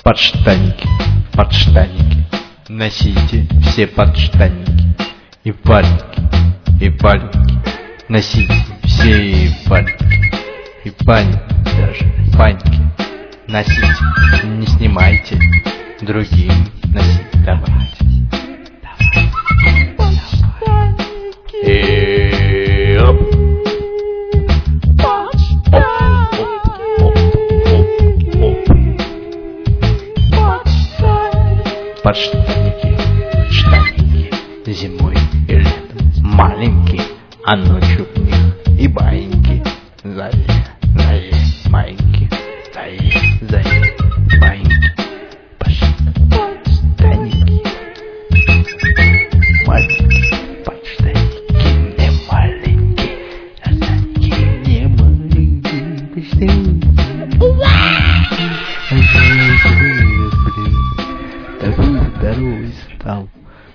Подштанники, подштанники, носите все подштанники. И валенки, носите все и валенки. И паники, даже паники, носите, не снимайте, другим носить давайте. И оп. Подштанники, штанники, зимой и летом маленькие, а ночью в них и баиньки. Маленькие, баиньки. Подштанники, маленькие, подштанники, не маленькие, не маленькие, подштанники. Такой здоровый стал.